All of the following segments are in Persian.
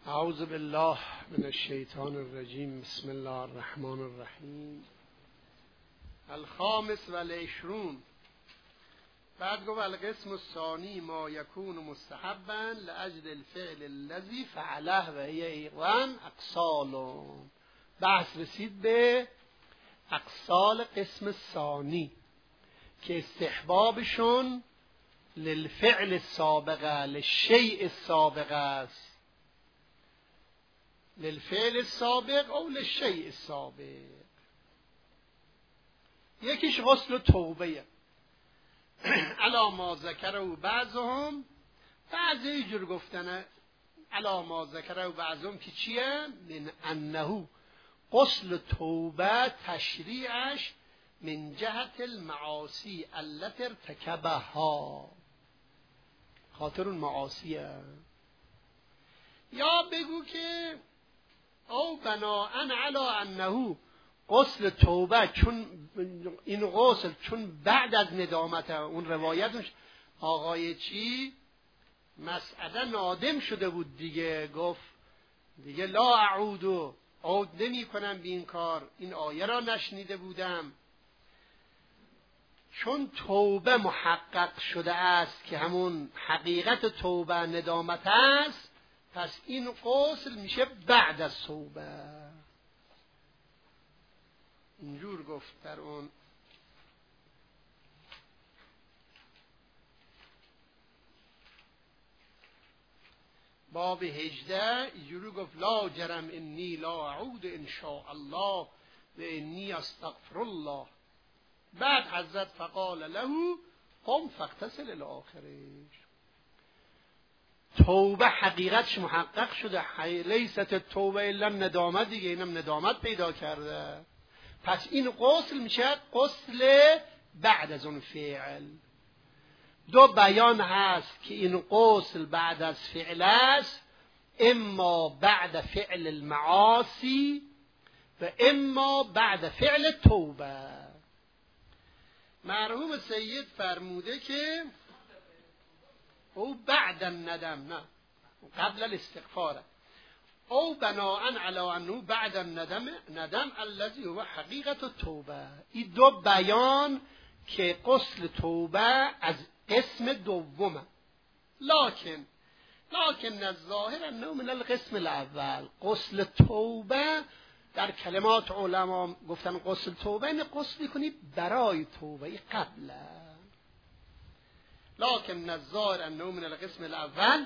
اعوذ بالله من الشیطان الرجیم. بسم الله الرحمن الرحیم. الخامس و العشرون. بعد گفت القسم الثانی ما یکون مستحبا لاجل الفعل الذی فعله و هی ایقوان اقسال. بحث رسید به اقسال قسم ثانی که استحبابشون للفعل السابقه للشیء السابقه است، للفعل السابق او للشیء السابق. یکیش غسل توبه علی ما ذکره بعضهم، بعضی اینجور گفتن علی ما ذکره بعضهم که چیه؟ من انه غسل توبه تشریعش من جهت المعاصی التي ارتکبها، خاطر اون معاصیه. یا بگو که او بناءً علی انه غسل توبه، چون این غسل چون بعد از ندامت اون روایتش آقای چی مسعده نادم شده بود دیگه، گفت دیگه لا اعود، عود نمی کنم به این کار، این آیه را نشنیده بودم. چون توبه محقق شده است که همون حقیقت توبه ندامت است، پس این غسل میشه بعد از توبه. اینجور گفت در اون باب 18 اینجور گفت لا جرم انی لا اعود ان شاء الله و انی استغفر الله. بعد حضرت فقال له قم فاغتسل الی آخرش. توبه حقیقتش محقق شده، لیست توبه الا ندامت دیگه، اینم ندامت پیدا کرده، پس این غسل میشه غسل بعد از اون فعل. دو بیان هست که این غسل بعد از فعل است، اما بعد فعل المعاصی و اما بعد فعل توبه. مرحوم سید فرموده که او بعد الندم، نه قبل الاستغفار، او بناءً علی انه بعد الندم الذی هو حقیقت التوبه. این دو بیان که غسل توبه از قسم دومه، لکن الظاهر انه من القسم الاول. غسل توبه در کلمات علما گفتن غسل توبه این غسل کنی برای توبه، این قبله. لکن الظاهر انه من القسم الاول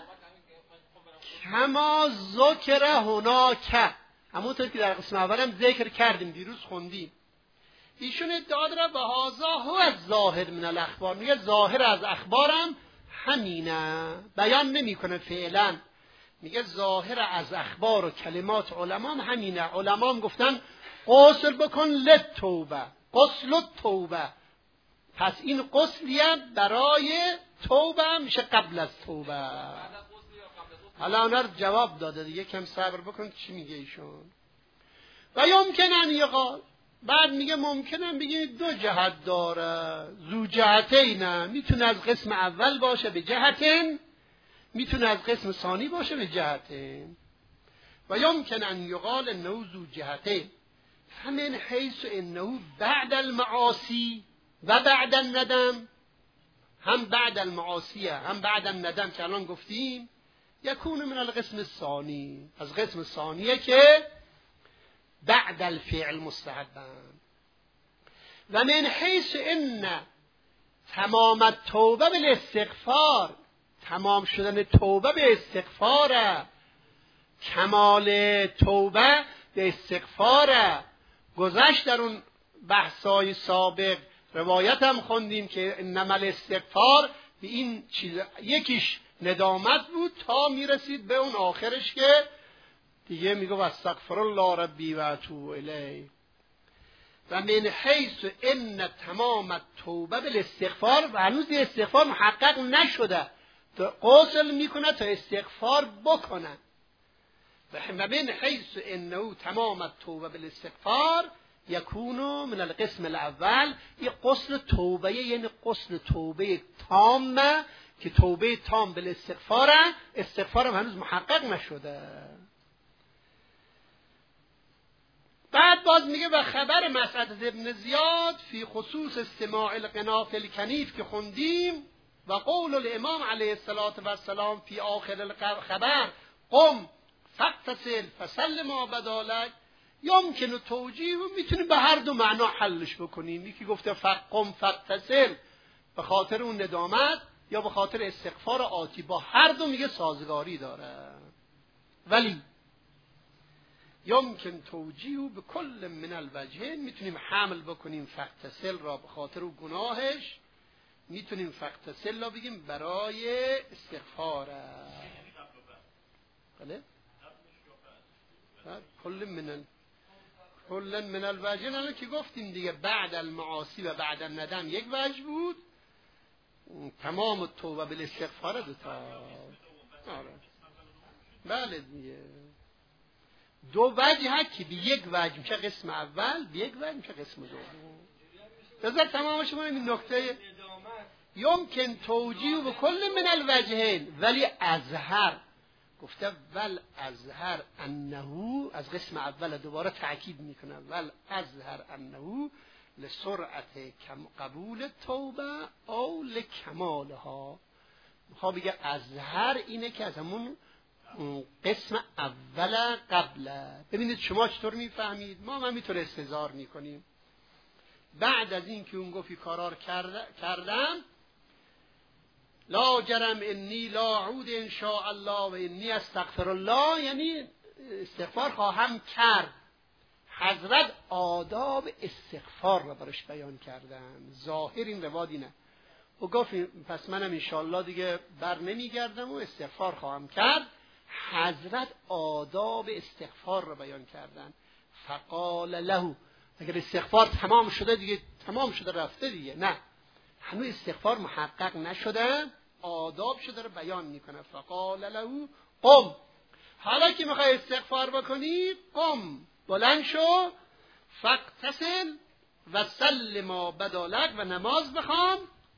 کما ذکر هناک، همونطور که در قسم اول هم ذکر کردیم، دیروز خوندیم. ایشون ادعا داره به هذا هو الظاهر من الاخبار، میگه ظاهر از اخبارم همینه، بیان نمیکنه فعلا، میگه ظاهر از اخبار و کلمات علما هم همینه. علما هم گفتن غسل بکن للتوبه، غسل التوبه، پس این غسلیه برای توبه میشه قبل از توبه. حالا اونا رو جواب داده دیگه، کم صبر بکن چی میگه ایشون. و یمکن ان یقال، بعد میگه ممکنه بگی دو جهت داره، ذو جهتین، میتونه از قسم اول باشه به جهتین، میتونه از قسم ثانی باشه به جهتین. و یمکن ان یقال انه ذو جهتین فمن حیث انه بعد المعاصی و بعد الندم، هم بعد المعاصیه هم بعد الندم که الان گفتیم، یکون من القسم الثانی، از قسم ثانیه که بعد الفعل مستحبا. و من حیث ان تمام التوبه بالاستغفار، تمام شدن توبه به استغفاره، کمال توبه به استغفاره. گذشت در اون بحثای سابق روایت هم خوندیم که انما الاستغفار به این چیز، یکیش ندامت بود تا میرسید به اون آخرش که دیگه میگه استغفر الله ربی و اتوب الیه. و من حیث ان تمام التوبه بالاستغفار، و هنوز استغفار محقق نشده، تو غسل میکنه تا استغفار بکنه. و من حیث انه تمام التوبه بالاستغفار یکون من القسم الاول. این غسل توبه یعنی غسل توبه تامه که توبه تام بالاستغفار، استغفارم هنوز محقق نشده. بعد باز میگه و خبر مسعد ابن زیاد فی خصوص استماع القناة الکنیف که خوندیم و قول الامام علیه الصلاة والسلام فی آخر الخبر قم فاغتسل فسل ما بدا لک، یمکن توجیه و میتونیم به هر دو معنا حلش بکنیم. یکی گفته قم فاغتسل به خاطر اون ندامت یا به خاطر استغفار آتی، با هر دو میگه سازگاری داره. ولی یمکن توجیه به کل من الوجهین، میتونیم حمل بکنیم فاغتسل را به خاطر اون گناهش، میتونیم فاغتسل را بگیم برای استغفار. بله کل من الوجهین الان که گفتیم دیگه، بعد المعاصی و بعد الندم یک وجه بود، تمام توبه بالاستغفار دو تا. آره بله دیگه، دو وجه هست که به یک وجه میشه قسم اول، به یک وجه میشه قسم دوم. بذار تمامش کنیم این نکته. یمکن توجیه به کل من الوجهین، ولی ازهر گفته ول ازهر انه، از قسم اول دوباره تأکید میکنه ول ازهر انه لسرعت قبول توبه او لکمالها. میخواه بگه ازهر اینه که از همون قسم اول قبله. ببینید شما چطور میفهمید، ما همینطور استظهار میکنیم. بعد از این که اون گفتی کارار کردم لا جرم انی لا اعود ان شاء الله و انی استغفر الله، یعنی استغفار خواهم کرد. حضرت آداب استغفار را برش بیان کردن. ظاهر این روادی نه، و گفت پس منم ان شاء الله دیگه بر نمیگردم و استغفار خواهم کرد. حضرت آداب استغفار را بیان کردن. فقال له، اگر استغفار تمام شده دیگه تمام شده رفته دیگه، نه هنوز استغفار محقق نشده، آداب شده رو بیان میکنه. فقال له قم، حالا که میخوای استغفار بکنی قم، بلند شو، فاغتسل و سل ما بدا لک، و نماز بخوان.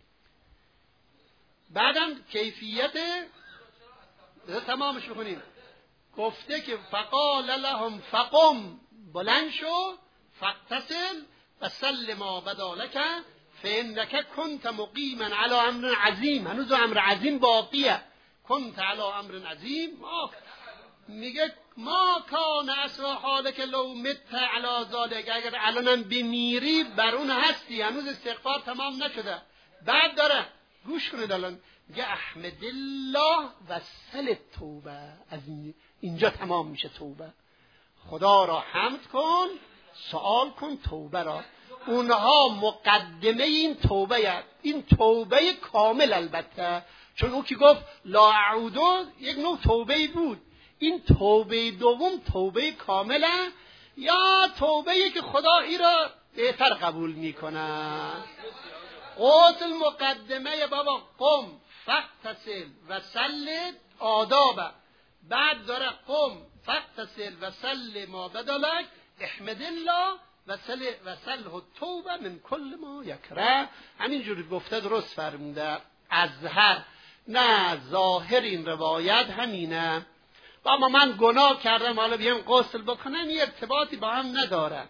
بعدم کیفیت تمامش بکنیم. گفته که فقال لهم فقم، بلند شو، فاغتسل و سل ما بدا لک فانک کنت مقیما علی امر عظیم. هنوز امر عظیم باقیه. کنت علی امر عظیم. میگه ما کان اسوا حالک لو مت علی ذالک، اگر الانم بمیری بر اون هستی، هنوز استغفار تمام نشده. بعد داره گوش کنید الان میگه احمد الله و سل توبه، از اینجا تمام میشه توبه. خدا را حمد کن، سوال کن توبه را. اونها مقدمه این توبه هست. این توبه کامل البته، چون او که گفت لا اعودو یک نوع توبه بود. این توبه دوم توبه کامله، یا توبه‌ای که خدا ای را بهتر قبول میکنه. قتل مقدمه بابا قم فاغتسل و سل آداب. بعد داره قم فاغتسل و سل ما بدا لک احمد الله و سله توبه من کل ما یکره. همینجوری گفته درست فرموده. ازهر نه ظاهر این روایت همینه. اما من گناه کردم حالا بیام غسل بکنم، این ارتباطی با هم نداره.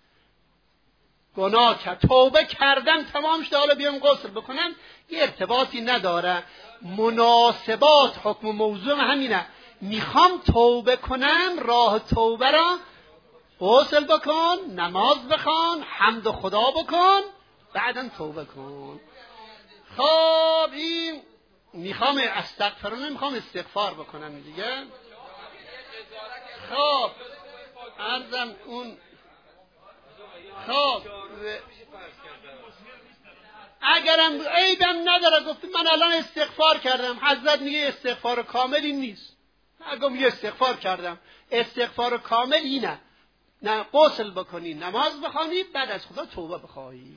گناه کرد توبه کردم تمام شده حالا بیام غسل بکنم، این ارتباطی نداره. مناسبات حکم موضوع همینه. میخوام توبه کنم، راه توبه را غسل بکن، نماز بخوان، حمد خدا بکن، بعداً توبه کن. خب این میخوام استغفرون، میخوام استغفار بکنم دیگه. خب عرضم اون خب اگرم عیبم نداره، گفت من الان استغفار کردم، حضرت میگه استغفار کاملی نیست. اگه میگه استغفار کردم، استغفار کامل اینه نه غسل بکنی، نماز بخوانی، بعد از خدا توبه بخوایی.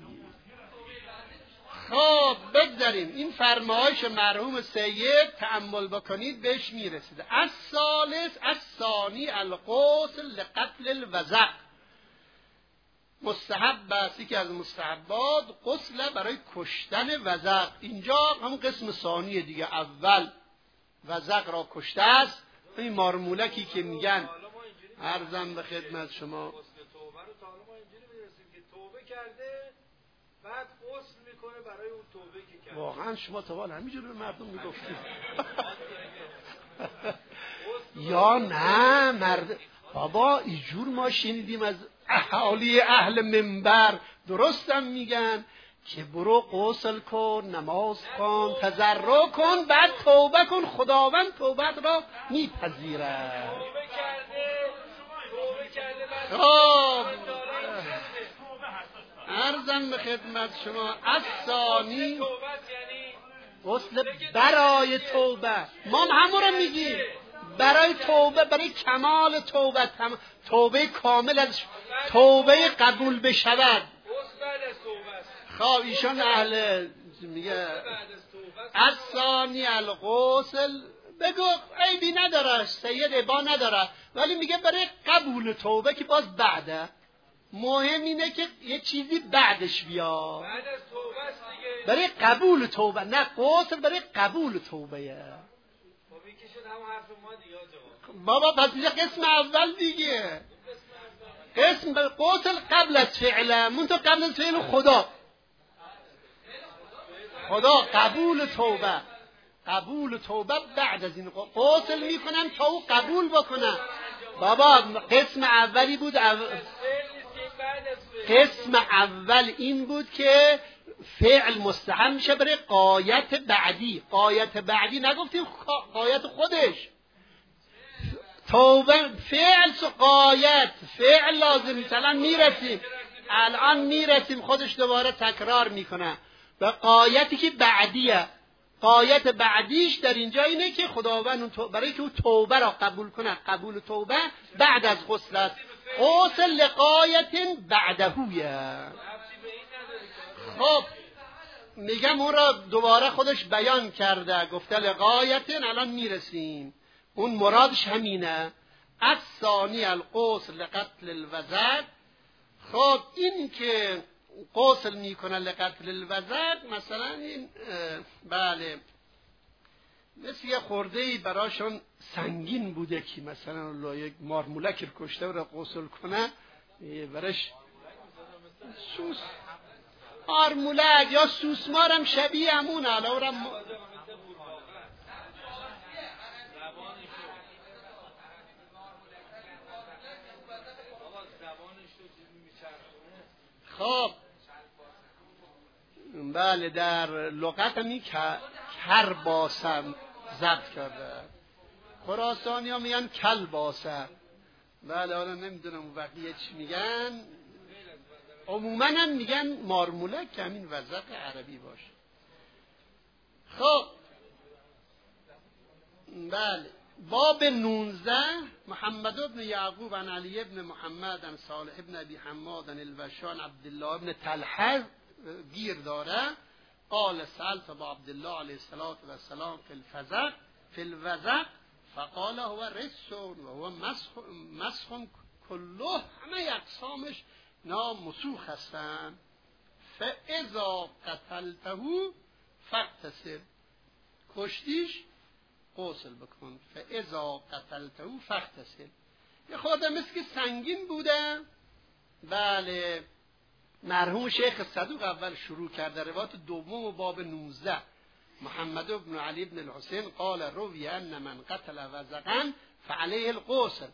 خب بگذاریم این فرمایش مرحوم سید تأمل بکنید بهش میرسیده. الثالث الثانی الغسل لقتل الوزق. مستحب است، یکی از مستحبات غسل برای کشتن وزغ. اینجا همون قسم ثانیه دیگه. اول وزغ را کشته است، این مارمولکی که میگن عرضم به خدمت شما غسل توبه رو تا حالا ما اینجوری می‌رسیم که توبه کرده بعد غسل میکنه برای اون توبه که کرده. واقعا شما تا حالا همینجوری به مردم میگفتید یا نه مرد بابا اینجور ما شنیدیم از اهالی اهل منبر، درستم میگن که برو غسل کن، نماز کن، تضرع کن، بعد توبه کن، خداوند توبت را میپذیرد. توبه کرده بعد عرضم به خدمت شما الثانی توبت یعنی غسل برای توبه. ما همون رو میگیم برای توبه، برای کمال توبه، توبه کامل از توبه قبول بشود. غسل بعد از توبه است. خب ایشان اهل میگه الثانی الغسل، بگو عیبی نداره، سید عیبا نداره، ولی میگه برای قبول توبه که باز بعده. مهم اینه که یه چیزی بعدش بیا، بعد از توبه است دیگه. برای قبول توبه، نه غسل برای قبول توبه. خب این که شد همون حرف ما دیگه جواب. بابا پس میگه قسم اول دیگه، قسم غسل قبل از فعله، منتها قبل از فعل خدا قبول توبه، قبول توبه بعد از این غسل میکنن تا او قبول بکنن. بابا قسم اولی بود قسم اول این بود که فعل مستحب میشه برای غایت بعدی. غایت بعدی نگفتیم غایت خودش، توبه فعل غایت، فعل لازم مثلا میرسیم، الان میرسیم خودش دوباره تکرار میکنه و غایتی که بعدیه. غایت بعدیش در اینجا اینه که خداوند برای که او توبه را قبول کنه، قبول توبه بعد از غسل است. غسل لغایت بعدهویه. خب میگم اون را دوباره خودش بیان کرده، گفته لغایت، الان میرسیم اون مرادش همینه. الثانی الغسل لقتل الوزغ. خب این که غسل میکنه لقتل الوزغ، مثلا این بله مثل یه خورده‌ای براشون سنگین بوده که مثلا یک مارمولک کشته و را غسل کنه، برش سوس مارمولک یا سوسمار هم شبیه همونه. علاوه خب بله در لغت همی کرباسم ضبط کرده، خراسانی ها میگن کلباسه. بله حالا نمیدونم بقیه چی میگن، عموما هم میگن مارمولک که همین وزغ عربی باشه. خب بله باب 19 محمد ابن یعقوب عن علی ابن محمد عن صالح ابن ابی حماد عن الوشان عبدالله ابن طلحه گیر داره. قال سألت ابا عبدالله علیه السلام فی الوزغ فقال هو رجس و هو مسخ کله، همه اقسامش مسوخ هستن. فاذا قتلته فاغتسل، کشتیش غسل بکن. فاذا قتلته فاغتسل. یه خورده مثل که سنگین بوده. بله مرحوم شیخ صدوق اول شروع کرده روایت دوم باب 19 محمد ابن علی ابن الحسین قال روی ان من قتل وزغا فعلیه الغسل.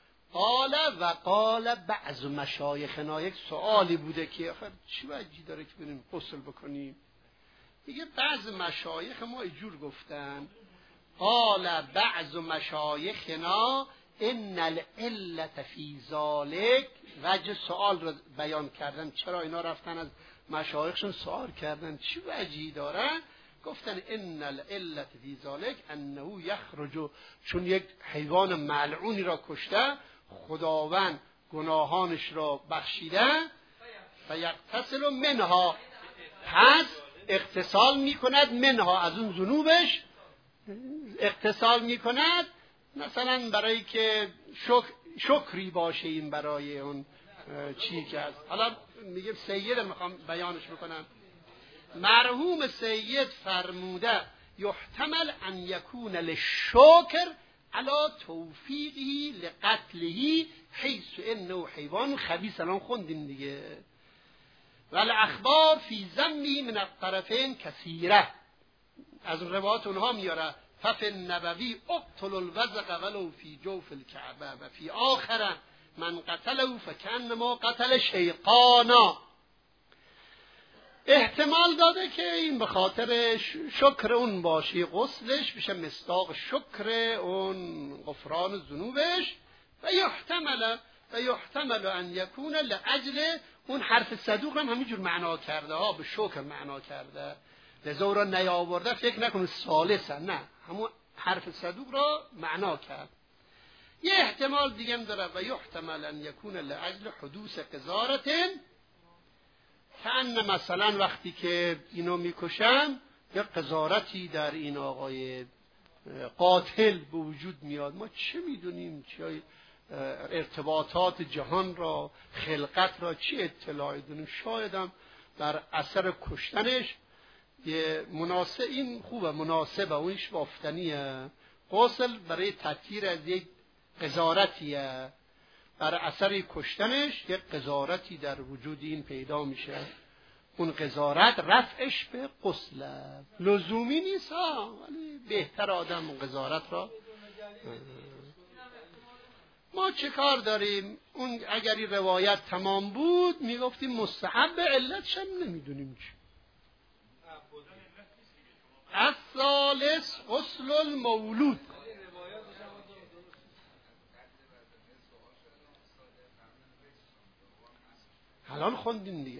قال بعض مشایخنا، یک سوالی بوده که آخر چی وجهی داره که بریم غسل بکنیم؟ میگه بعض مشایخ ما اینجور گفتن. قال بعض مشایخنا ان العلت فی ذلک، وجه سوال رو بیان کردن، چرا اینا رفتن از مشایخشون سوال کردن چی وجهی داره؟ گفتن ان العلت فی ذلک انه یخرج، چون یک حیوان ملعونی را کشته، خداوند گناهانش را بخشیده، فیغتسل منها، پس اغتسال میکند، منها از اون ذنوبش اغتسال میکند، مثلا برای که شکری باشه این برای اون چی که هست. حالا میگم سید میخوام بیانش بکنم. مرحوم سید فرموده یحتمل ان یکون للشکر علی توفیقی لقتلهی حیث انه حیوان خبیث. الان خوندیم دیگه. والاخبار فی ذمی من الطرفین کثیره. از روایات اونها میاره ففی النبوی اقتل الوزغ ولو فی جوف الکعبه و فی آخر من قتله فکانما قتل شیطانا. احتمال داده که این به خاطر شکر اون باشه، غسلش بشه مصداق شکر اون غفران ذنوبش. و یحتمل ان یکون لاجل اون حرف صدوق هم همینجور معنا کرده ها، به شکر معنا کرده، لذا را نیاورده فکر نکنه ثالثه، نه همون حرف صدوق را معنا کرد. یه احتمال دیگه هم داره و یحتمل ان یکون لاجل حدوث قذارت، کأن مثلا وقتی که اینو میکشن یه قذارتی در این آقای قاتل به وجود میاد. ما چه میدونیم چه ارتباطات جهان را، خلقت را چی اطلاعی دونیم؟ شاید هم در اثر کشتنش یه مناسب، این خوبه مناسبه اونش بافتنیه. غسل برای تطهیر از یک قذارتیه، بر اثر کشتنش یک قذارتی در وجود این پیدا میشه. اون قذارت رفعش به غسل لزومی نیست ها، ولی بهتر آدم اون قذارت را. ما چه کار داریم؟ اون اگر این روایت تمام بود میگفتیم مستحب، علتش هم نمیدونیم چی. الثالث غسل المولود. الان خوندیم دیگه،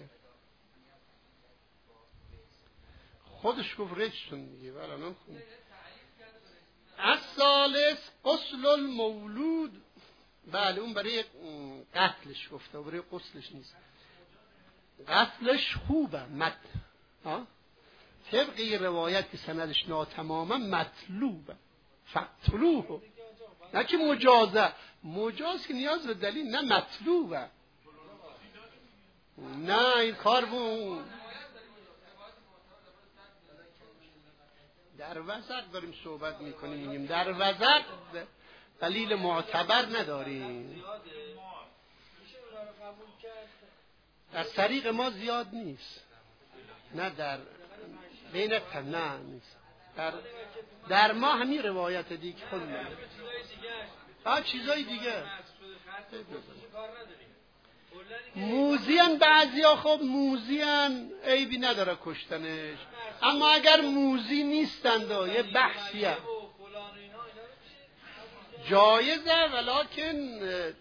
خودش گفت رجتون دیگه، ولی الان خوندیم. الثالث غسل المولود. بله اون برای قتلش گفته و برای غسلش نیست. قتلش خوبه طبق روایت که سندش ناتمامه مطلوبه، فقتلوه، نه که مجازه. مجاز که نیاز به دلیل، نه مطلوبه. نه این کار بود در وزق داریم صحبت میکنیم، میگیم در وزق دلیل معتبر نداریم. در طریق ما زیاد نیست، نه در بین نه نیست. در ما همین روایت دیگه خودمون چیزای دیگه موزیان. بعضیا خب موزیان عیبی نداره کشتنش، اما اگر موزی نیستند و یه بحثیه جایزه، ولکن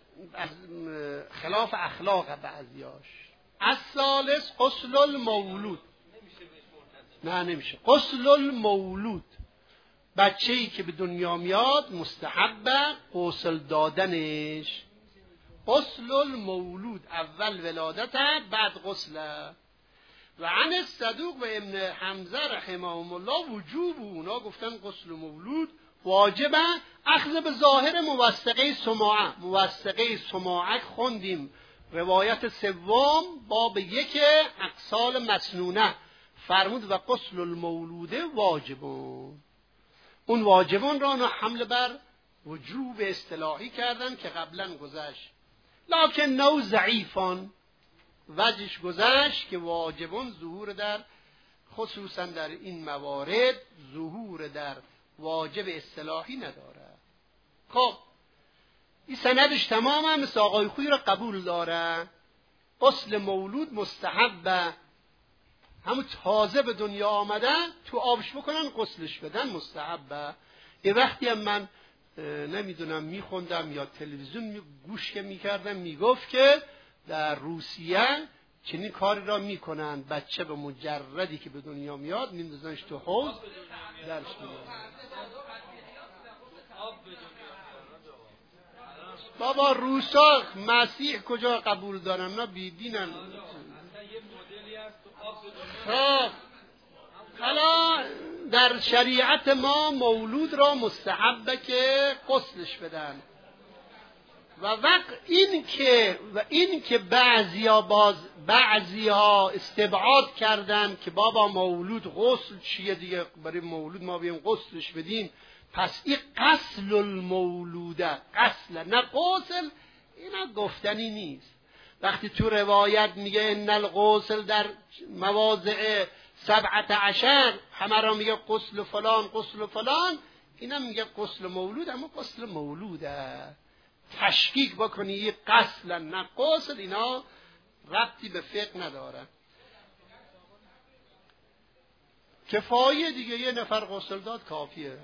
خلاف اخلاق بعضیاش. الثالث غسل المولود. نه نمیشه. غسل المولود، بچه‌ای که به دنیا میاد مستحبه غسل دادنش. غسل المولود اول ولادت بعد غسله. و عن الصدوق و ابن حمزه رحمهم الله وجوب. اونا گفتن غسل مولود واجبه، اخذ به ظاهر موثقه سماعه. موثقه سماعه خوندیم، روایت سوم باب 1 اقسال مسنونه فرمود و غسل المولود واجبون. اون واجبون را حمل بر وجوب اصطلاحی کردن که قبلا گذشت، لکن نو ضعیفان. وجهش گذشت که واجبون ظهور در، خصوصا در این موارد ظهور در واجب اصطلاحی نداره. خب این سندش تمام هم مثل آقای خویی را قبول داره. غسل مولود مستحبه، همون تازه به دنیا آمده تو آبش بکنن غسلش بدن مستحبه. یه وقتی هم من نمیدونم میخوندم یا تلویزیون گوش که میکردم میگفت که در روسیه چنین کاری را میکنن، بچه به مجردی که به دنیا میاد میندازنش تو حوض درش میدن. بابا روسا مسیح کجا قبول دارن؟ نه بیدینن. خب حالا در شریعت ما مولود را مستحبه که غسلش بدن. و این که بعضیا استبعاد کردن که بابا مولود غسل چیه دیگه، برای مولود ما بیایم غسلش بدیم، پس این غسل المولوده، غسل نه غسل، اینا گفتنی نیست. وقتی تو روایت میگه ان الغسل در مواضع 17 همه را میگه غسل فلان غسل فلان، اینا میگه غسل مولود، اما غسل مولوده. تشکیک بکنی یه غسل نه غسل، اینا ربطی به فقه نداره. کفایه دیگه، یه نفر غسل داد کافیه،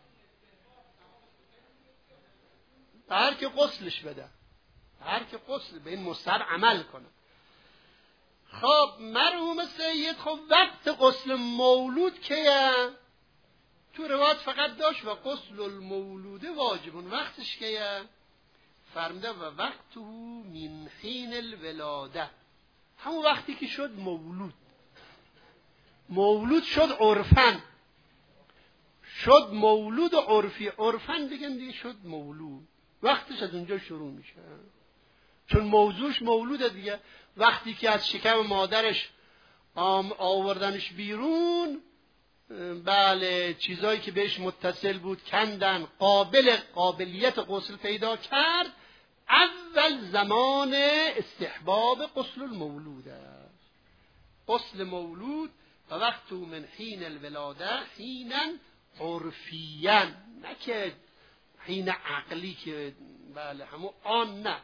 هر که غسلش بده، هر که غسل به این مستحب عمل کنه. خب مرحوم سید خب وقت غسل مولود که تو روایت فقط داشت و غسل المولود واجبون، وقتش که فرمده و وقته من حین الولاده، همون وقتی که شد مولود شد عرفن، شد مولود عرفی، عرفن دیگه شد مولود، وقتش از اونجا شروع میشه، چون موضوعش مولوده دیگه. وقتی که از شکم مادرش آوردنش بیرون، بله چیزایی که بهش متصل بود کندن، قابلیت غسل پیدا کرد، اول زمان استحباب غسل المولود است. غسل مولود و وقت من حین الولاده حینا عرفیاً، نه که حین عقلی که بله همون آن، نه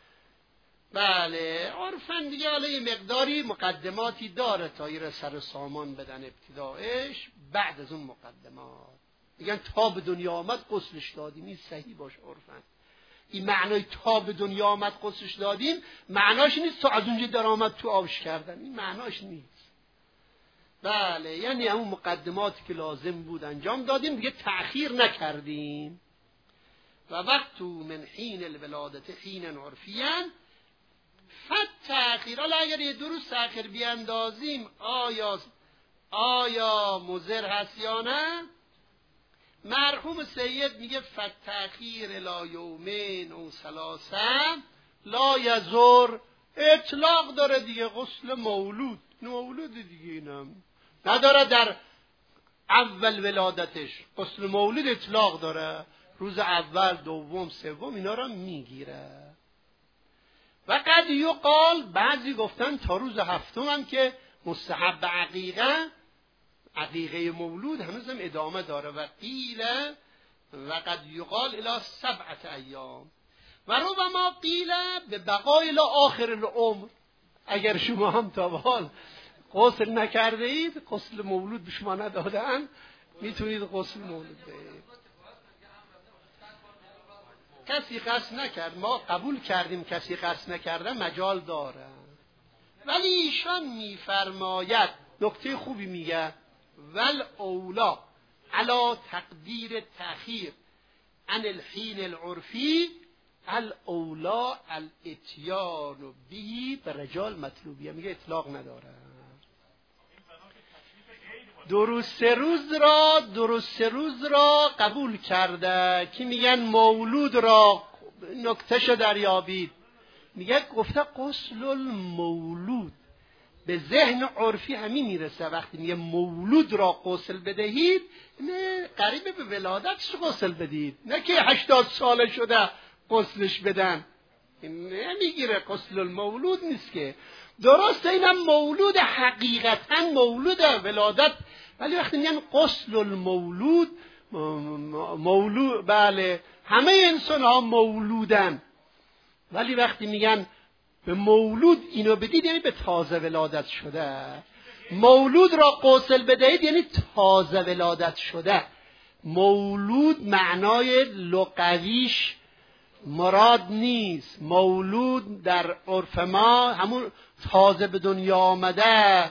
بله عرفاً دیگه. حالا یه مقداری مقدماتی داره تا یه سر سامان بدن ابتدایش، بعد از اون مقدمات میگن تا به دنیا آمد غسلش دادیم، این صحیح باش عرفاً. این معنای تا به دنیا آمد غسلش دادیم معناش نیست تا از اونجا در آمد تو آبش کردن، این معناش نیست. بله یعنی همون مقدماتی که لازم بود انجام دادیم، دیگه تأخیر نکردیم. و وقت من حین الولادت حین عرفیاً فت تأخیر. حالا اگر یه درست تأخیر بیاندازیم آیا مضر هست یا نه؟ مرحوم سید میگه فت تأخیر الی یومین او ثلاثه لا یضر، اطلاق داره دیگه. غسل مولود دیگه اینم نداره در اول ولادتش، غسل مولود اطلاق داره، روز اول دوم سوم اینا را میگیره. و قد یقال، بعضی گفتن تا روز هفتم هم که مستحب عقیقه مولود هنوزم ادامه داره. و قیل و قد یقال الی 7 ایام و ربما قیل به بقای الی آخر العمر. اگر شما هم تا به حال غسل نکرده اید، غسل مولود به شما ندادن، میتونید غسل مولود بدید. کسی قصد نکرد، ما قبول کردیم کسی قصد نکرده مجال داره. ولی ایشان میفرماید نکته خوبی میگه، ول اولا علا تقدیر تأخیر عن الحین العرفی الاولا الاتیان بهی به رجال مطلوبیه. میگه اطلاق نداره. درست سه روز را قبول کرده که میگن مولود را نکتهش دریابید. میگه گفته غسل المولود، به ذهن عرفی همین میرسه وقتی میگه مولود را غسل بدهید، نه قریب به ولادتش غسل بدید، نه که 80 ساله شده غسلش بدن، نمیگیره. غسل المولود نیست که. درسته اینم مولود، حقیقتا مولود ولادت، ولی وقتی میگن غسل المولود، بله همه انسان ها مولودن، ولی وقتی میگن به مولود اینو بدید یعنی به تازه ولادت شده. مولود را غسل بدهید یعنی تازه ولادت شده. مولود معنای لغویش مراد نیست. مولود در عرف ما همون تازه به دنیا آمده،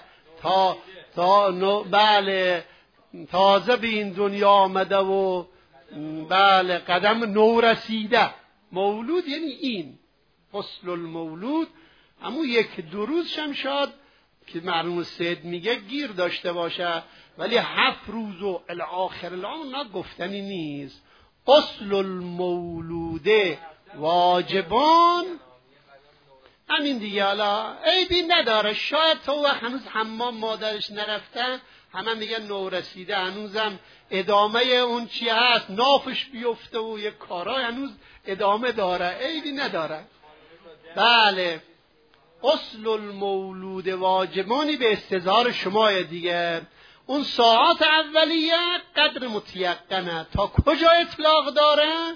بله تازه به این دنیا آمده و بله قدم نو رسیده. مولود یعنی این غسل المولود. اما یک دو روز شمشاد که مرحوم سید میگه گیر داشته باشه، ولی 7 روز و الی آخر العمر نه گفتنی نیست. غسل المولوده واجبون، همین دیگه. حالا عیبی نداره. شاید تو وقت هنوز حمام مادرش نرفتن، همه میگن نورسیده، هنوزم ادامه اون چی هست نافش بیفته و یک کارای هنوز ادامه داره، عیبی نداره. بله، غسل المولود واجبانی به استظهار شما دیگه. اون ساعات اولیه قدر متیقنه. تا کجا اطلاق داره؟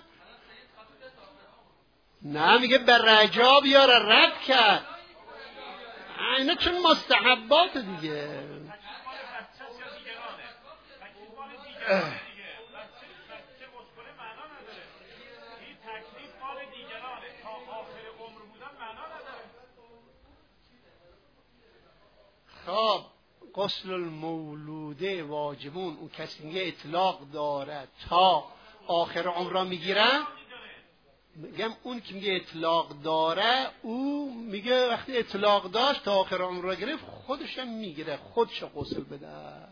نه میگه به رجا بیاره، رد کرد. اینا چون مستحبات دیگه. خب غسل المولوده واجبون، اون کسی میگه اطلاق داره تا آخر عمر میگیره. میگم اون که میگه اطلاق داره، او میگه وقتی اطلاق داشت تا آخر عمر را گرفت خودش هم میگیره، خودش غسل بده.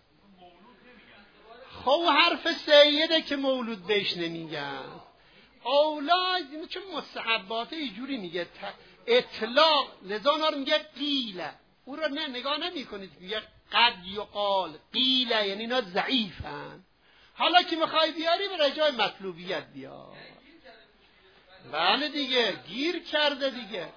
خب حرف سیده که مولود بهش نمیگن. اولاد چون مستحبات اینجوری میگه اطلاق، لذا رو میگه قیله. او را نگاه نمی کنید، میگه قد یقال قیله، یعنی اینا ضعیفن. حالا که میخوای بیاری به رجای مطلوبیت بیار. بله دیگه، گیر کرده دیگه،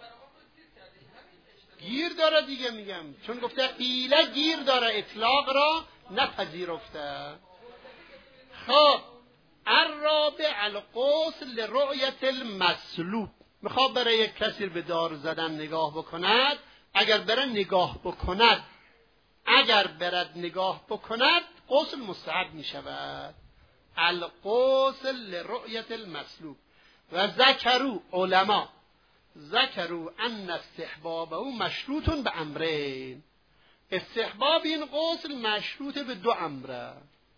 گیر داره دیگه. میگم چون گفته قیله گیر داره، اطلاق را نپذیرفته. خب الرابع الغسل لرؤیت المسلوب، میخواد برای یک کسی به دار زدن نگاه بکند. اگر برد نگاه بکند، اگر برد نگاه بکند غسل مستحب میشود. الغسل لرؤیت المسلوب. و ذکروا علما ذکروا ان استحبابه مشروط به امرین. استحباب این غسل مشروط به دو امره.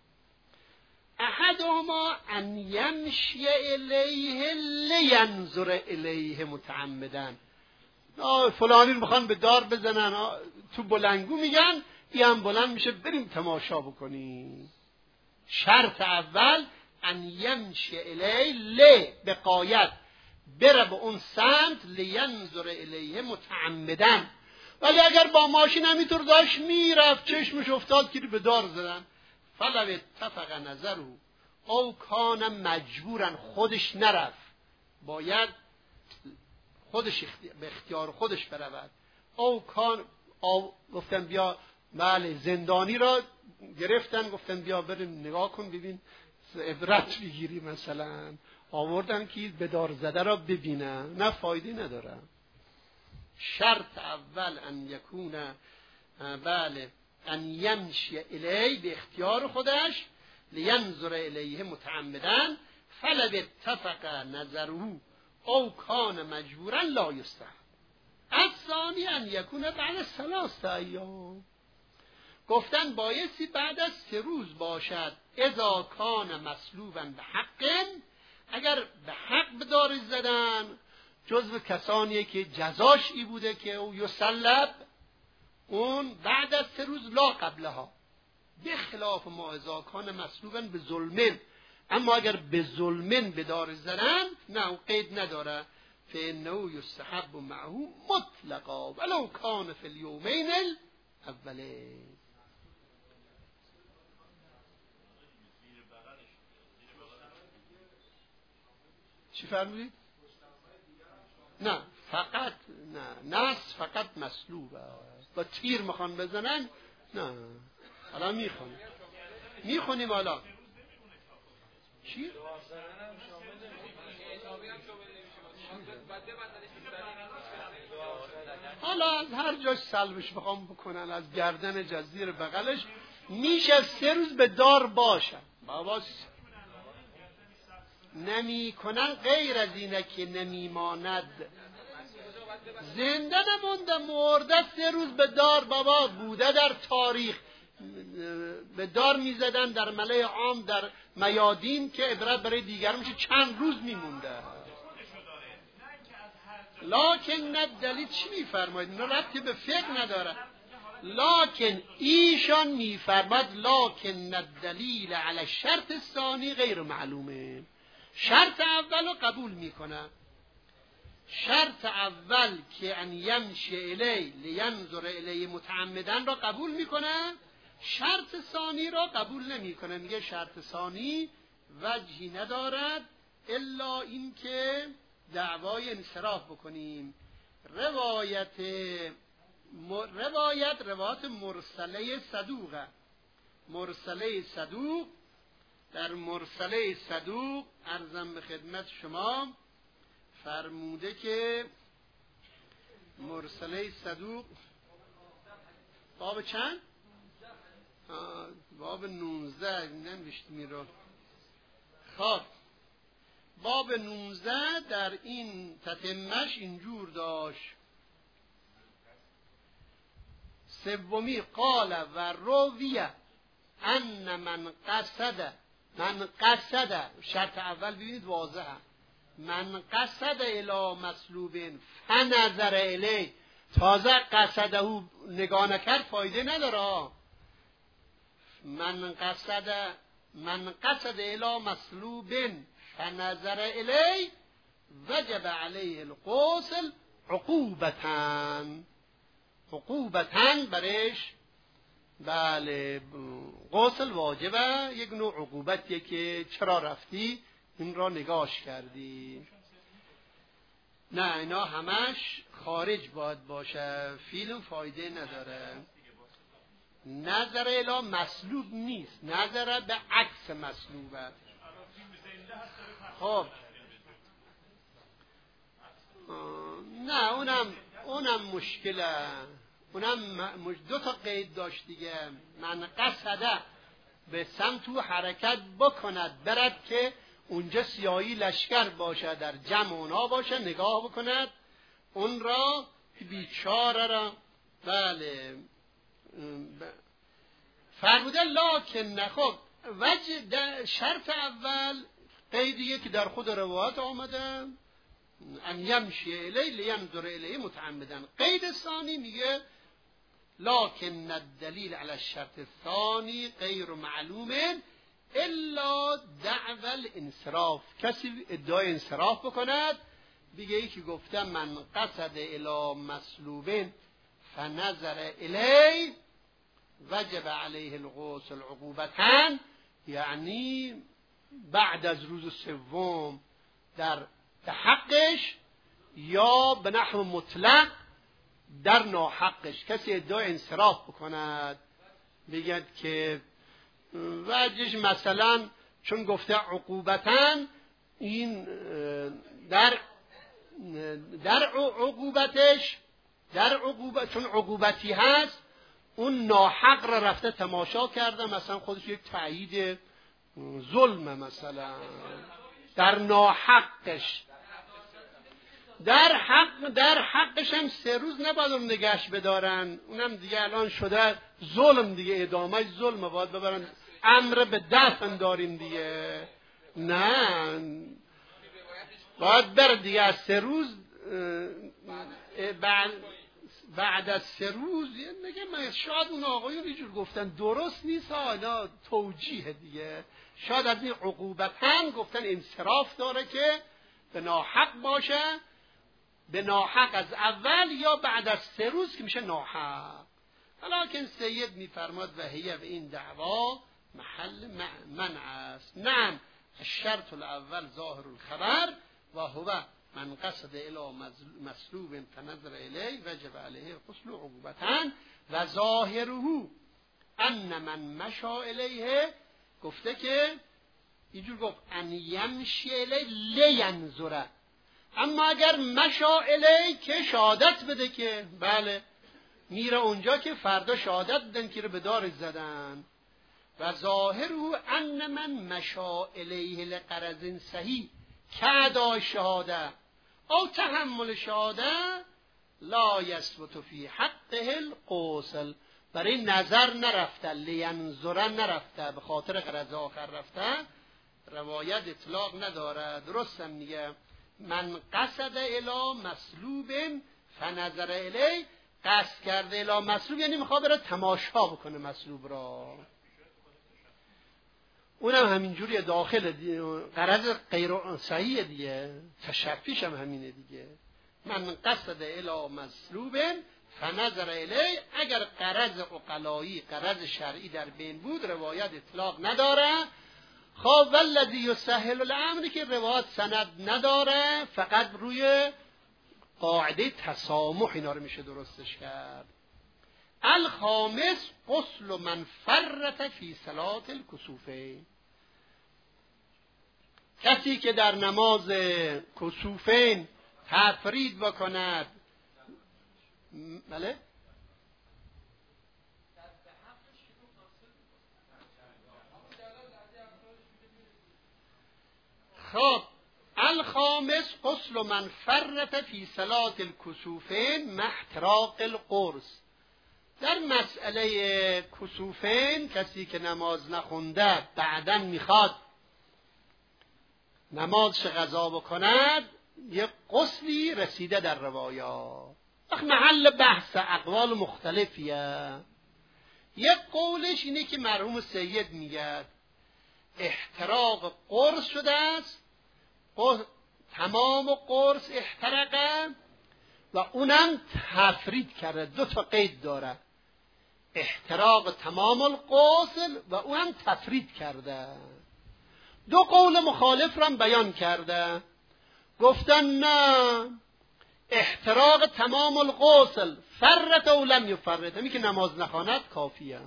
احدهما ان یمشی الیه لینظر الیه متعمدن. فلانی رو میخوان به دار بزنن، تو بلنگو میگن این هم بلند میشه بریم تماشا بکنیم. شرط اول ان یمشی الیه، ل به قایت، بره به اون سمت، لینظر الیه متعمدن. ولی اگر با ماشین همینطور داشت میرفت، چشمش افتاد که به دار زدن، فلو اتفق نظره او کان مجبورن، خودش نرفت، باید خودش به اختیار خودش برود. او کان، گفتن بیا، بله زندانی را گرفتن گفتن بیا بریم نگاه کن ببین عبرت بگیری، مثلا آوردن که به دار زده را ببینن، نه فایده نداره. شرط اول ان یکون، بله، ان یمشی الی، به اختیار خودش، لینظر الیه متعمدن، فلو اتفق نظره او کان مجبورا لا یستحب. الثانی ان یکون بعد 3 ایام، گفتن بایستی بعد از 3 روز باشد. اذا کان مسلوبا به حق، اگر به حق به دار زدن، جزو کسانیه که جزاش ای بوده که او یسلب، اون بعد از 3 روز لا قبلها، به خلاف ما اذا کان مسلوبا به ظلمن. اما اگر به ظلمن به دار زدن، نه او قید نداره، فانه یستحب معه مطلقا ولو کان فی الیومین الاولین. چی فرمودید؟ نه فقط، نه نس فقط مسلوب است. با تیر میخوان بزنن، نه حالا میخونیم حالا چی؟ حالا از هر جاش سلبش بخوام بکنن، از گردن جزیر بغلش، میشه 3 روز به دار باشن. بابا نمی کنن، غیر از اینه که نمیماند، زنده نمونده، مرده 3 روز به دار بابا بوده. در تاریخ به دار میزدن در ملأ عام، در میادین، که عبرت برای دیگر میشه، چند روز میمونده. لکن نه دلیل چی میفرماید؟ اینا ربطی به فقه نداره. لکن ایشان میفرماید لکن الدلیل علی الشرط الثانی غیر معلومه. شرط اول رو قبول میکنه، شرط اول که ان یمشی الی لینظر الی متعمدن را قبول میکنه، شرط ثانی را قبول نمیکنه. میگه شرط ثانی وجهی ندارد الا این که دعوای انصراف بکنیم. روایت مرسله صدوقه. مرسله صدوق، در مرسله صدوق عرضم به خدمت شما فرموده که مرسله صدوق باب چند؟ باب 19 ننوشتمی رو. خب باب 19 در این تتمش اینجور داشت: سومی قال و رویه ان من قصد شرط اول ببینید واضحه، من قصد الی مسلوب فنظر الی، تازه قصده او نگاه نکرد فایده نداره. من قصد الی مسلوب فنظر الی وجب علیه الغسل عقوبتن برش، بله غسل واجبه، یک نوع عقوبتیه که چرا رفتی این را نگاش کردی. نه اینا همش خارج باید باشه، فیلم فایده نداره. نظر الی مسلوب نیست، نظر به عکس مسلوبه. خب نه اونم مشکله، اونم دو تا قید داشت دیگه. من قصده به سمت و حرکت بکند برد که اونجا سیاهی لشکر باشه، در جمع اونا باشه، نگاه بکند اون را بیچاره را. بله فرموده لکن خب وجه شرط اول قیدیه که در خود روایت آمده ان یمشی الی لینظر الی متعمدن. قید ثانی میگه لکن الدلیل علی الشرط الثانی غیر معلوم الا دعوى الانصراف. کسی ادعای انصراف بکند بگه یکی گفتم من قصد الی مسلوب فنظر الی وجب علیه الغسل عقوبتن، یعنی بعد از روز سوم در حقش یا به نحو مطلق در ناحقش کسی ادعای انصراف بکند بگد که وجهش مثلا چون گفته عقوبتن این در عقوبتش چون عقوبتی هست اون ناحق را رفته تماشا کرده، مثلا خودش یک تأیید ظلمه، مثلا در ناحقش، در حقش هم 3 روز نباید اون نگهش بدارن، اونم دیگه الان شده ظلم دیگه، ادامه ظلم باید ببرن، امر به دفن داریم دیگه. نه باید بر دیگه از 3 روز بعد از 3 روز میگه من شاید اون آقایون اینجور گفتن درست نیست، اینا توجیه دیگه، شاید از این عقوبت هم گفتن انصراف داره که به ناحق باشه، به ناحق از اول یا بعد از 3 روز که میشه ناحق. ولیکن سید میفرماد و هی به این دعوا محل منع است. نعم الشرط الاول ظاهر الخبر و هو من قصد الی مسلوب فنظر الی وجب علیه غسل عقوبتن و ظاهره ان من مشا الیه، گفته که اینجور گفت ان یمشی الی لینظره، اما اگر مشا الی که شهادت بده که بله میره اونجا که فردا شهادت بدن که رو به دار زدن. و ظاهره ان من مشا الیه لغرض صحیح کادای شهاده او تحمل شهاده لا یثبت فی حقه الغسل، برای نظر نرفته، لینظره نرفته، به خاطر غرض آخر رفته، روایت اطلاق نداره. درستم میگه من قصد الی مسلوب فنظر الی، قصد کرده الی مسلوب یعنی میخواد بره تماشا بکنه مسلوب را، اونم همینجوری داخل غرض غیر صحیح دیگه، تشفیش هم همینه دیگه. من قصد الی مسلوب فنظر الی، اگر غرض عقلایی غرض شرعی در بین بود روایت اطلاق نداره. خب والذی یسهل الامر که روایت سند نداره، فقط روی قاعده تسامح اینا رو میشه درستش کرد. الخامس غسل من فرط فی صلاة الکسوفین، کسی که در نماز کسوفین تفرید بکند. بله؟ خب الخامس غسل من فرط فی صلاة الکسوفین مع احتراق القرص. در مسئله کسوفین کسی که نماز نخونده بعداً میخواد نمازش قضا بکند، یک غسلی رسیده در روایات. وقت محل بحث اقوال مختلفیه. یک قولش اینه که مرحوم سید میگه احتراق قرص شده است، تمام قرص احترقه و اونم تفرید کرده. دو تا قید داره، احتراق تمام القرص و اونم تفرید کرده. دو قول مخالف را بیان کرده، گفتن نه احتراق تمام الغسل فرت او لم یفرت، همین که نماز نخواند کافیه.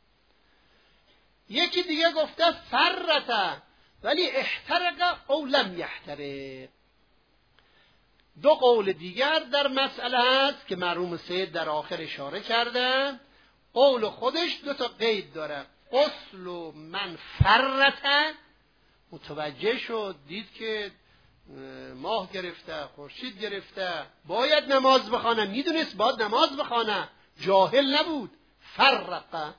یکی دیگه گفته فرت ولی احترق او لم یحترق. دو قول دیگر در مسئله هست که مرحوم سید در آخر اشاره کرده. قول خودش دو تا قید داره، غسل من فرت، متوجه شد دید که ماه گرفته خورشید گرفته باید نماز بخوانه، میدونست باید نماز بخوانه، جاهل نبود. فرق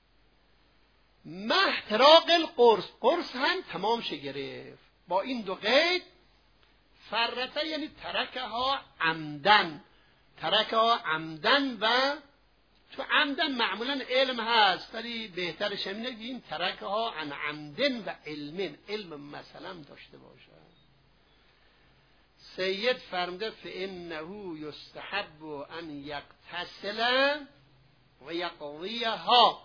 محتراق القرص، قرص هم تمام شه گرفت. با این دو قید فرته یعنی ترکها عمدن، ترکها عمدن. و تو عمدن معمولا علم هست ولی بهترش همینه بگیم ترکها عن عمدن و علمن، علم مثلا داشته باشه. سید فرمده فإنه یستحب ان یغتسل و یقضیها،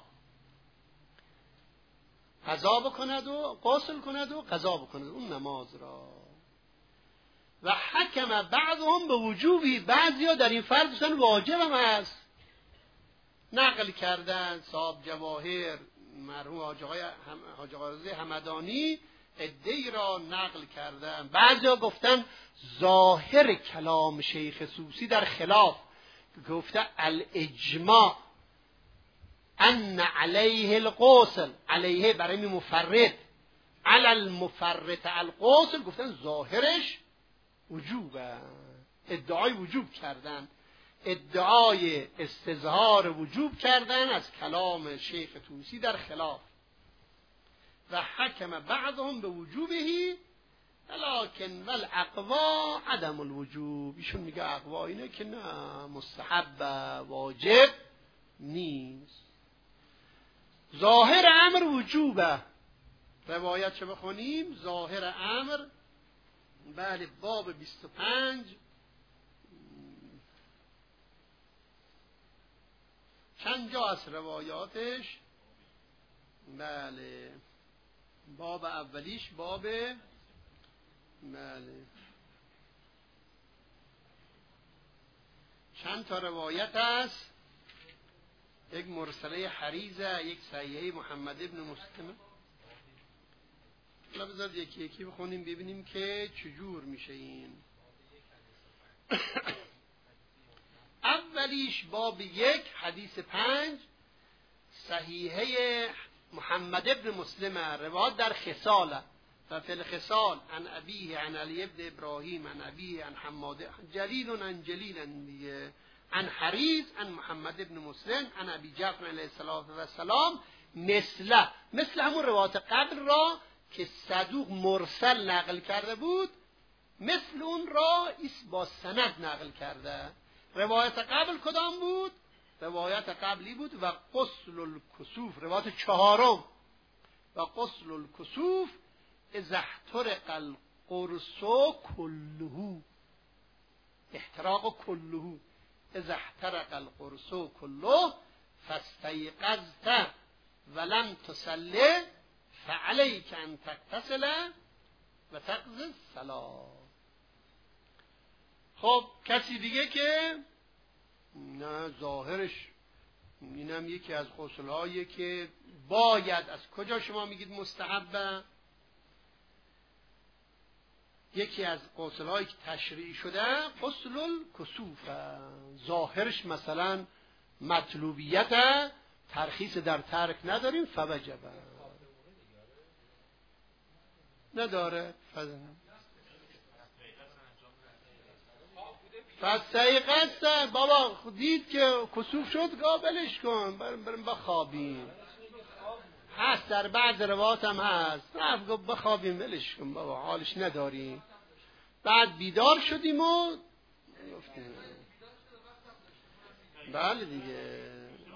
قضا بکند و غسل کند و قضا بکند اون نماز را. و حکم بعضهم به وجوبی، بعضیا در این فرض داشتن واجب هم هست. نقل کردن صاحب جواهر مرحوم حاج آقا رضا همدانی ادعی را نقل کردن. بعضیا گفتن ظاهر کلام شیخ سوسی در خلاف، گفته الاجماع ان علیه الغسل، علیه برای مفرد، علی المفرد الغسل، گفتن ظاهرش وجوبه، ادعای وجوب کردن، ادعای استظهار وجوب کردن از کلام شیخ طوسی در خلاف. و حکم بعضهم به وجوبهی ولکن والاقوا عدم الوجوب. ایشون میگه اقوا اینه که نه مستحب واجب نیست. ظاهر امر وجوبه. روایت چه بخونیم؟ ظاهر امر بله باب 25 چند جا از روایاتش، بله باب اولیش باب بله چند تا روایت است، یک مرسله حریزه، یک صحیحه محمد ابن مسلم. بذار یکی یکی بخونیم ببینیم که چجور میشه این. اولیش باب 1 حدیث 5 صحیحه محمد ابن مسلم، روایت در خصال و فی الخصال عن ابیه عن علی ابن ابراهیم عن ابیه عن حماد جلیل عن جلیل عن حریز عن محمد ابن مسلم عن ابی جعفر علیه السلام مثل همون روایت قبل را که صدوق مرسل نقل کرده بود، مثل اون را با سند نقل کرده. روایت قبل کدام بود؟ روایت قبلی بود و غسل الکسوف، روایت 4 و غسل الکسوف اذا احترق القرص كله، احتراق کلهو اذا احترق القرص کله فاستيقظت ولم تصلی فعلیک ان تغتسل و تقضی الصلاة. خب کسی دیگه که نه ظاهرش اینم یکی از غسل‌هایی که باید، از کجا شما میگید مستحبه؟ یکی از غسل‌هایی که تشریع شده غسل الکسوف، ظاهرش مثلا مطلوبیت، ترخیص در ترک نداریم، فوجبه نداره فاستيقظت بابا دید که کسوف شد قابلش کن بریم بخوابیم. هست در بعض روایات هم هست رفت گفت بخوابیم ولش کن بابا حالش نداریم. بعد بیدار شدیم و گفتیم بله دیگه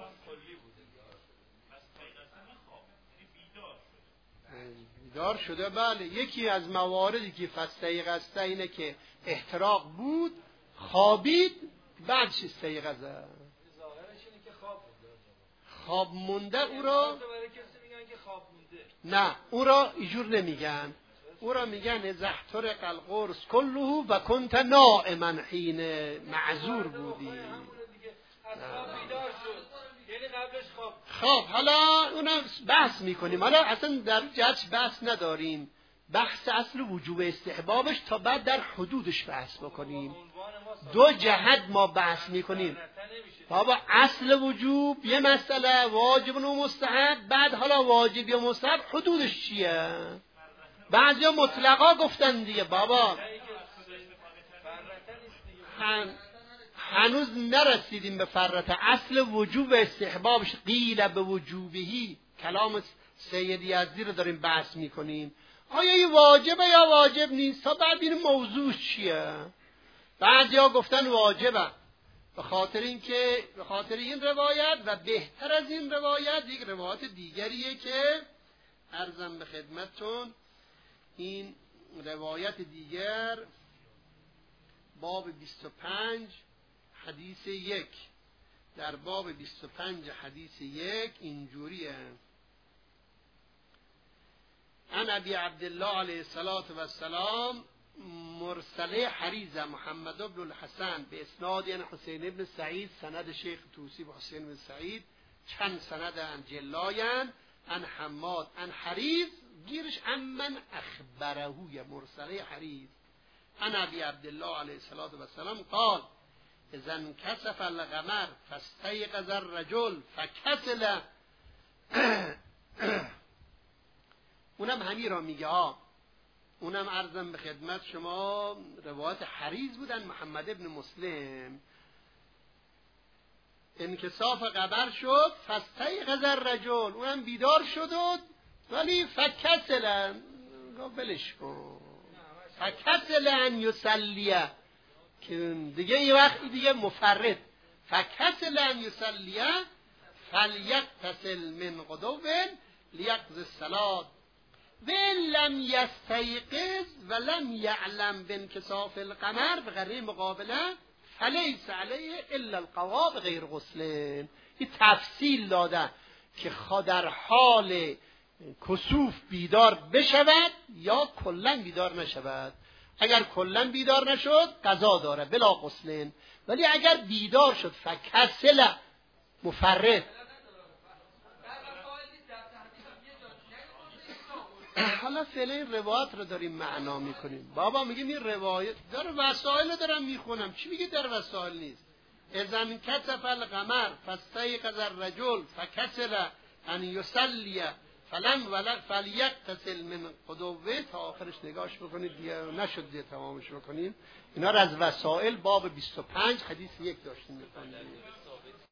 بیدار شده. بله یکی از مواردی که فاستيقظت اینه که احتراق بود، خوابید، بعدش استيقظه. خواب مونده او را نه، او را اینجور نمیگن، او را میگن اذا احترق القرص كله و كنت نائما حين معذور بودی. خب حالا اونم بحث میکنیم، حالا اصلا در جهتش بحث نداریم، بحث اصل وجوب استحبابش تا بعد در حدودش بحث بکنیم. دو جهت ما بحث میکنیم بابا، اصل وجوب یه مسئله، واجب و مستحب، بعد حالا واجب یا مستحب حدودش چیه؟ بعضیا مطلقا گفتن دیگه بابا هنوز نرسیدیم به فرته. اصل وجوب استحبابش قیل به وجوبهی، کلام سید یزدی رو داریم بحث میکنیم، آیا این واجبه یا واجب نیست، تا بعد این موضوع چیه. بعضیا گفتن واجبه به خاطر این روایت، و بهتر از این روایت یک روایت دیگریه که عرضم به خدمتتون، این روایت دیگر باب 25 حدیث 1، در باب 25 حدیث 1 اینجوریه: عن ابی عبدالله علیه الصلاة والسلام مرسله حریز محمد بن الحسن به اسناد یعنی حسین بن سعید، سند شیخ توسی به حسین بن سعید، چند سند ان جلاین، ان حماد ان حریز، گیرش امن اخبره یا مرسله حریز. عن ابی عبدالله علیه الصلاة والسلام قال اذا انکسف القمر فاستيقظ الرجل فکسل. اونم همین را میگه اونم عرضم به خدمت شما روایت حریز بودن محمد ابن مسلم. انکساف قمر شد فاستيقظ الرجل، اونم بیدار شد ولی فکسل، بلش کن، فکسل ان یصلیه، که دیگه این وقت دیگه مفرد، فکسل ان یصلیه فلیغتسل من غدو لیقضی الصلاة و لم یستیقظ و لم یعلم بانکساف القمر به غیر مقابله فلیس علیه الا القضاء غیر غسل. این تفصیل داده که در حال کسوف بیدار بشود یا کلا بیدار نشود. اگر کلا بیدار نشد قضا داره بلا غسل، ولی اگر بیدار شد فکسل مفرد. حالا فعلا روایت رو داریم معنا میکنیم. بابا میگیم این روایت داره، وسائل دارم میخونم، چی میگه در وسائل نیست؟ اذا انکسف القمر فاستيقظ الرجل فکسل ان یصلی فلیغتسل من غدوه، تا آخرش نگاش بکنید دیگه نشد دیگه تمامش بکنیم. اینا رو از وسائل باب 25 حدیث 1 داشتیم میخوندیم.